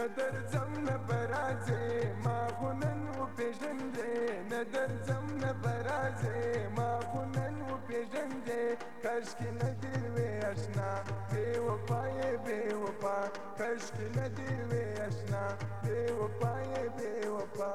نه درځم نه برازې ما خو نن وپېژندې نه درځم نه برازې ما خو نن وپېژندې کاشکې نه دې وې اشنا بې وفا یې بې وفا کاشکې نه دې وې اشنا بې وفا یې بې وفا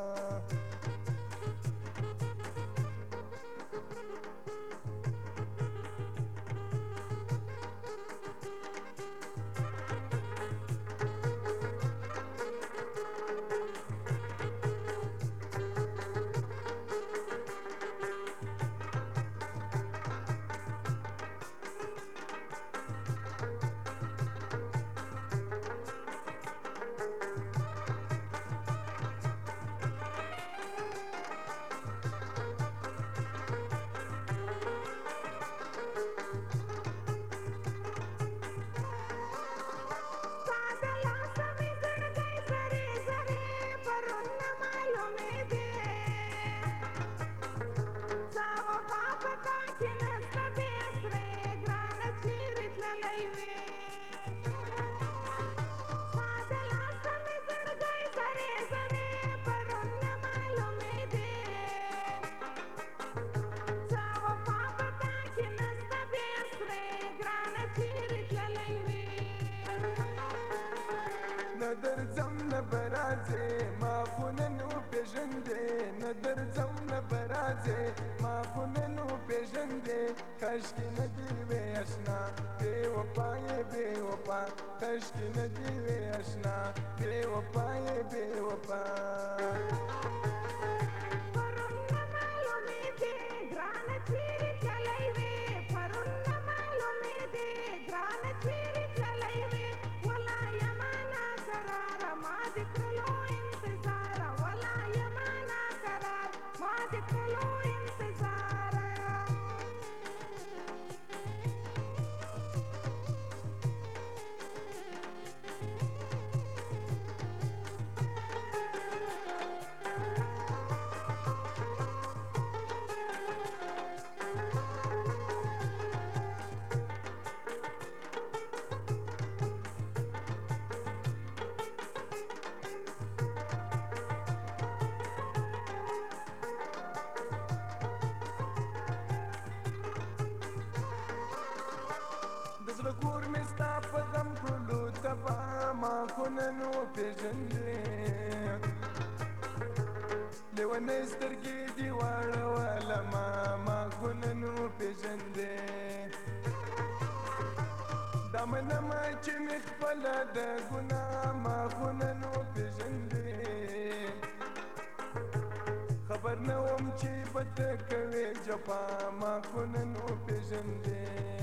نه درځم نه برازې ما خو نن وپېژندې نه درځم نه برازې ما خو نن وپېژندې کاشکې نه دې وې اشنا بې وفا یې بې وفا کاشکې نه دې وې اشنا بې وفا یې بې وفا زړه کور مې ستا په غم ټولو تبا ما خو نن وپېژندې لیونۍ سترګې دې واړولمه ما خو نن وپېژندې دا منمه چې مې خپله د ګناه ما خو نن وپېژندې خبر نه وم چې به ته کوې جفا ما خو نن وپېژندې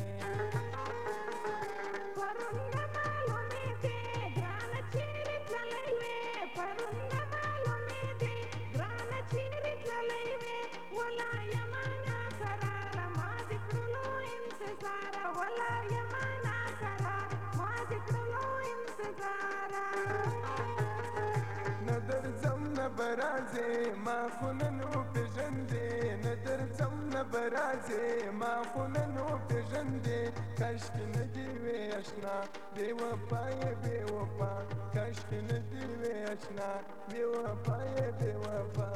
نه درځم نه برازې ما خو نن وپېژندې نه درځم نه برازې ما خو نن وپېژندې کاشکې نه دې وې اشنا بې وفا یې بې وفا کاشکې نه دې وې اشنا بې وفا یې بې وفا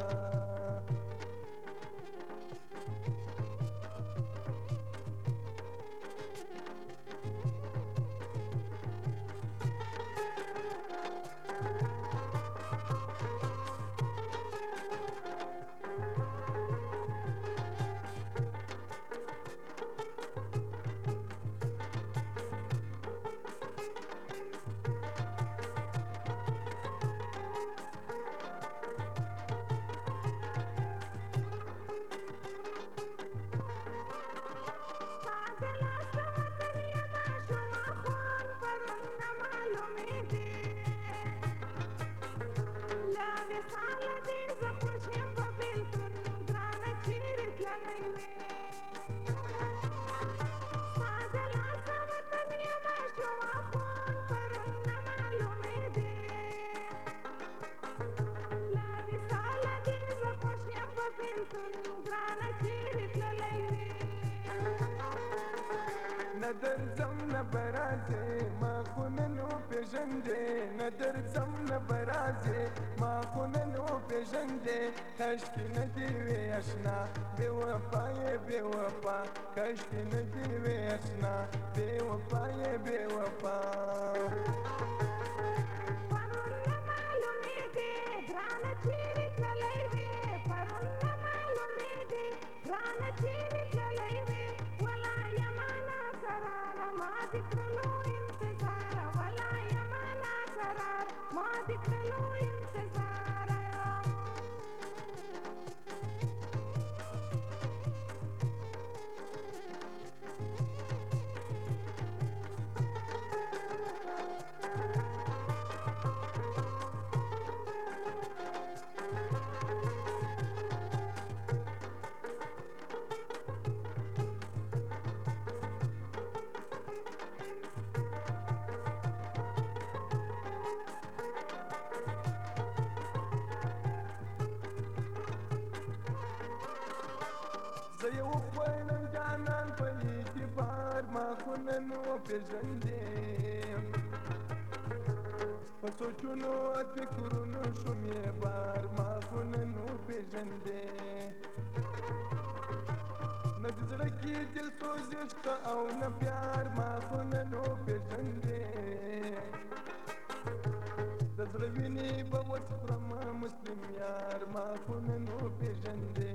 نه درځم نه برازې ما خو نن وپېژندې نه درځم نه به راځې ما خو نن وپېژندې کاشکې نه دې وې اشنا بې وفا یې بې وفا کاشکې نه دې وې اشنا بې وفا یې بې وفا زه یې وخوړم جانان په اعتبار ما خو نن وپېژندې په سوچونو فکرونو شوم یې بار ما خو نن وپېژندې نه د زړه کې دلسوزي شته او نه پیار ما خو نن وپېژندې د زړه وینې به وڅښرم مسلم یار ما خو نن وپېژندې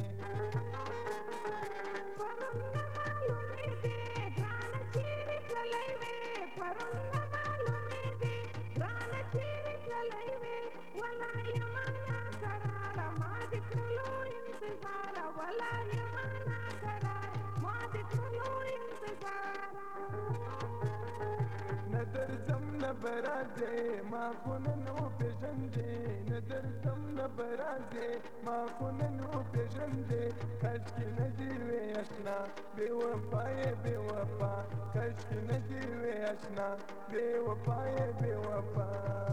نه درځم نه به راځې ما خو نن وپېژندې نه درځم نه به راځې ما خو نن وپېژندې کاشکې نه دې وې اشنا بې وفا یې بې وفا کاشکې نه دې وې اشنا بې وفا یې بې وفا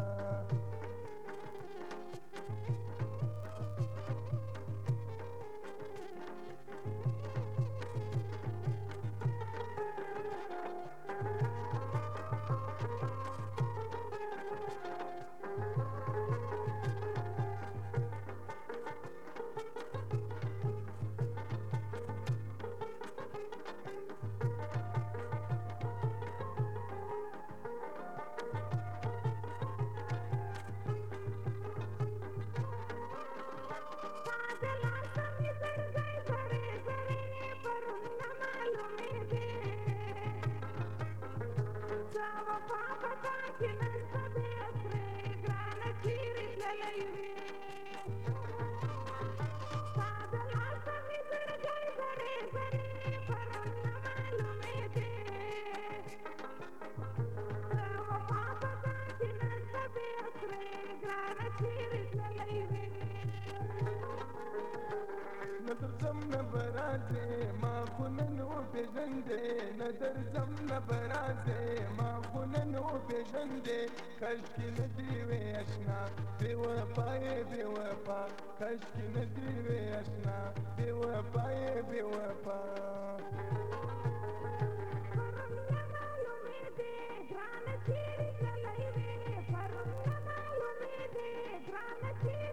نه درځم نه به راځې ما خو نن وپېژندې نه درځم نه به راځې ما خو نن وپېژندې کاشکې نه دې وې اشنا بې وفا یې بې وفا کاشکې نه دې وې اشنا بې وفا یې بې وفا ګرانه چیرې تللی وې پرون نه معلومېدې ګرانه